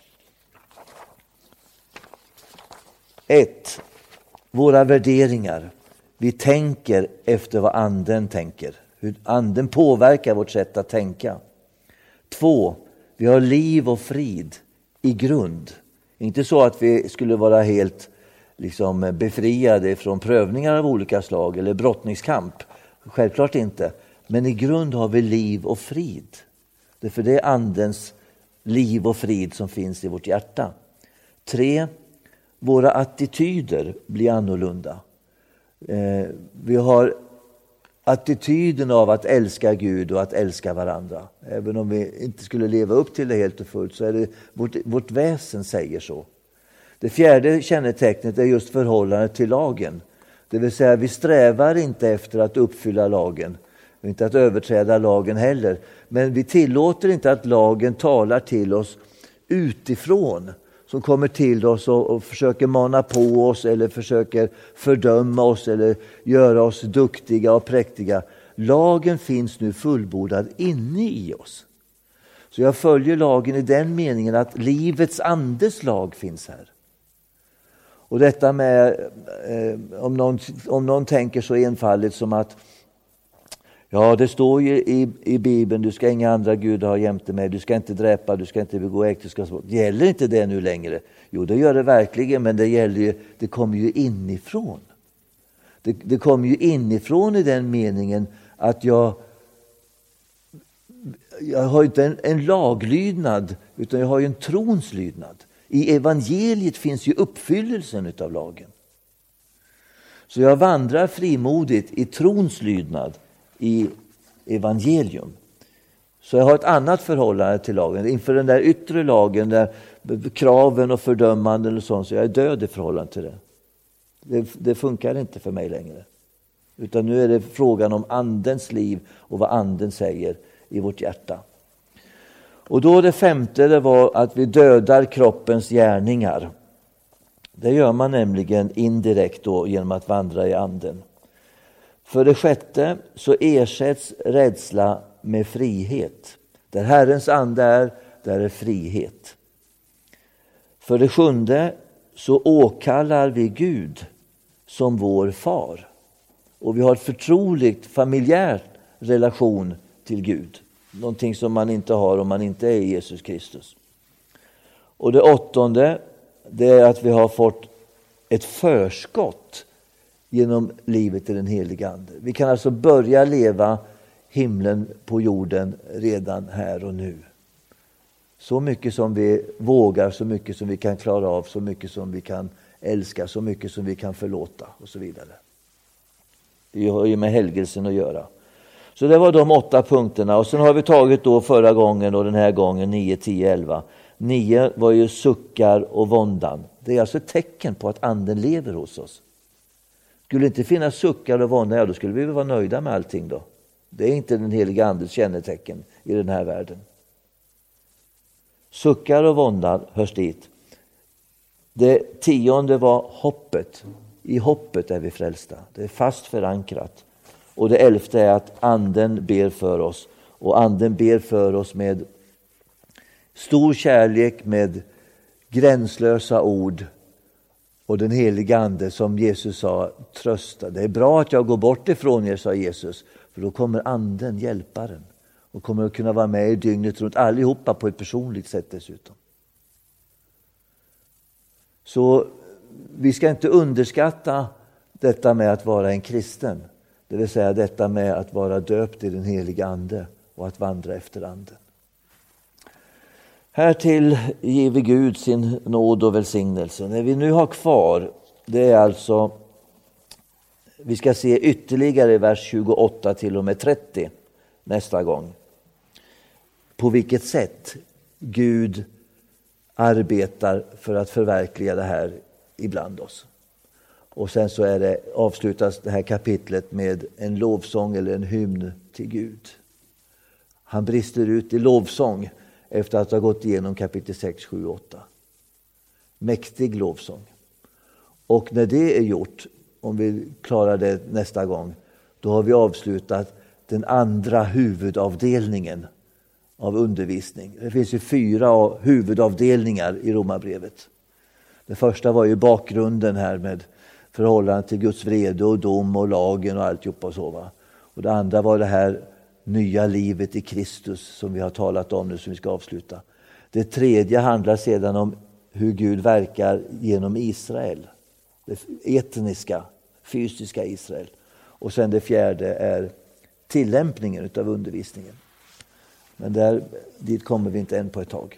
1. Våra värderingar. Vi tänker efter vad anden tänker. Hur anden påverkar vårt sätt att tänka. 2. Vi har liv och frid i grund. Inte så att vi skulle vara helt befriade från prövningar av olika slag eller brottningskamp. Självklart inte. Men i grund har vi liv och frid. Därför det är andens liv och frid som finns i vårt hjärta. 3. Våra attityder blir annorlunda. Vi har attityden av att älska Gud och att älska varandra. Även om vi inte skulle leva upp till det helt och fullt så är det vårt väsen säger så. Det 4:e kännetecknet är just förhållandet till lagen. Det vill säga vi strävar inte efter att uppfylla lagen. Inte att överträda lagen heller. Men vi tillåter inte att lagen talar till oss utifrån. Som kommer till oss och försöker mana på oss eller försöker fördöma oss eller göra oss duktiga och präktiga. Lagen finns nu fullbordad inne i oss. Så jag följer lagen i den meningen att livets andes lag finns här. Och detta med, om någon tänker så enfaldigt som att ja, det står ju i Bibeln, du ska inga andra gudar ha jämte mig, du ska inte dräpa, du ska inte begå äktenskapsbrott. Gäller inte det nu längre? Jo, det gör det verkligen, men det kommer ju inifrån. Det kommer ju inifrån i den meningen att jag har inte en laglydnad, utan jag har ju en trons lydnad. I evangeliet finns ju uppfyllelsen av lagen. Så jag vandrar frimodigt i trons lydnad i evangelium. Så jag har ett annat förhållande till lagen. Inför den där yttre lagen, där kraven och fördömanden och sånt, så jag är död i förhållande till det. Det funkar inte för mig längre. Utan nu är det frågan om andens liv och vad anden säger i vårt hjärta. Och då det 5:e, det var att vi dödar kroppens gärningar. Det gör man nämligen indirekt då genom att vandra i anden. För det sjätte så ersätts rädsla med frihet. Där Herrens ande är, där är frihet. För det sjunde så åkallar vi Gud som vår far. Och vi har ett förtroligt familjärt relation till Gud. Någonting som man inte har om man inte är Jesus Kristus. Och det åttonde, det är att vi har fått ett förskott genom livet i den heliga ande. Vi kan alltså börja leva himlen på jorden redan här och nu. Så mycket som vi vågar, så mycket som vi kan klara av, så mycket som vi kan älska, så mycket som vi kan förlåta och så vidare. Det har ju med helgelsen att göra. Så det var de 8 punkterna. Och sen har vi tagit då förra gången och den här gången 9, 10, 11. 9 var ju suckar och våndan. Det är alltså ett tecken på att anden lever hos oss. Skulle det inte finnas suckar och våndan, ja, då skulle vi vara nöjda med allting då. Det är inte den heliga andens kännetecken i den här världen. Suckar och våndan hörs dit. Det 10:e var hoppet. I hoppet är vi frälsta. Det är fast förankrat. Och det 11:e är att anden ber för oss. Och anden ber för oss med stor kärlek, med gränslösa ord. Och den heliga ande, som Jesus sa, trösta. Det är bra att jag går bort ifrån er, sa Jesus. För då kommer anden, hjälparen. Och kommer att kunna vara med i dygnet runt, allihopa på ett personligt sätt dessutom. Så vi ska inte underskatta detta med att vara en kristen. Det vill säga detta med att vara döpt i den heliga ande och att vandra efter anden. Härtill ger vi Gud sin nåd och välsignelse. När vi nu har kvar, det är alltså, vi ska se ytterligare i vers 28 till och med 30 nästa gång. På vilket sätt Gud arbetar för att förverkliga det här ibland oss. Och sen så avslutas det här kapitlet med en lovsång eller en hymn till Gud. Han brister ut i lovsång efter att ha gått igenom kapitel 6, 7, 8. Mäktig lovsång. Och när det är gjort, om vi klarar det nästa gång, då har vi avslutat den andra huvudavdelningen av undervisning. Det finns ju 4 huvudavdelningar i Romarbrevet. Det första var ju bakgrunden här med förhållandet till Guds vrede och dom och lagen och alltihop och så, va. Och det andra var det här nya livet i Kristus som vi har talat om nu, som vi ska avsluta. Det tredje handlar sedan om hur Gud verkar genom Israel. Det etniska, fysiska Israel. Och sen det fjärde är tillämpningen av undervisningen. Men dit kommer vi inte än på ett tag.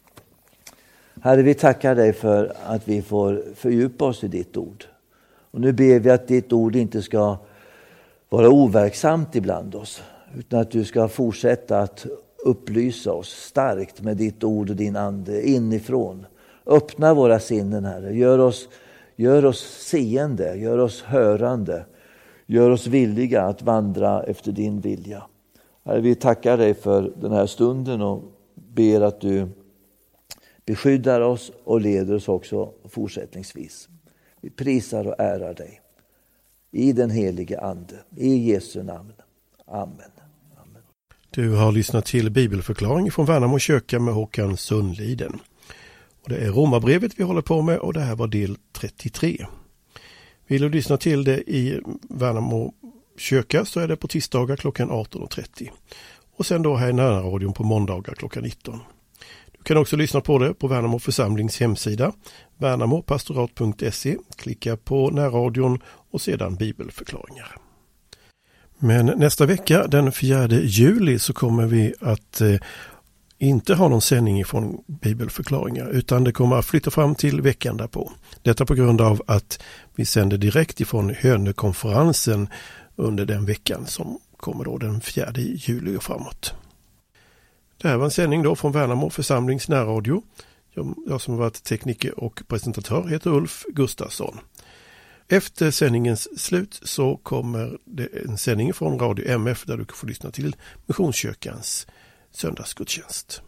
Herre, vi tackar dig för att vi får fördjupa oss i ditt ord. Och nu ber vi att ditt ord inte ska vara overksamt ibland oss, utan att du ska fortsätta att upplysa oss starkt med ditt ord och din ande inifrån. Öppna våra sinnen, Herre. Gör oss seende, gör oss hörande. Gör oss villiga att vandra efter din vilja. Herre, vi tackar dig för den här stunden och ber att du beskyddar oss och leder oss också fortsättningsvis. Vi prisar och ärar dig i den helige ande, i Jesu namn. Amen. Amen. Du har lyssnat till bibelförklaring från Värnamo kyrka med Håkan Sundliden. Och det är Romarbrevet vi håller på med, och det här var del 33. Vill du lyssna till det i Värnamo kyrka så är det på tisdagar klockan 18.30. Och sen då här i närradion på måndagar klockan 19. Du kan också lyssna på det på Värnamo församlings hemsida, värnamopastorat.se. Klicka på närradion och sedan bibelförklaringar. Men nästa vecka, den 4 juli, så kommer vi att inte ha någon sändning från bibelförklaringar, utan det kommer att flytta fram till veckan därpå. Detta på grund av att vi sänder direkt ifrån Hönökonferensen under den veckan som kommer då den 4 juli och framåt. Det här var en sändning då från Värnamo församlings närradio. Jag som har varit tekniker och presentatör heter Ulf Gustafsson. Efter sändningens slut så kommer det en sändning från Radio MF där du kan få lyssna till Missionskyrkans söndagsgudstjänst.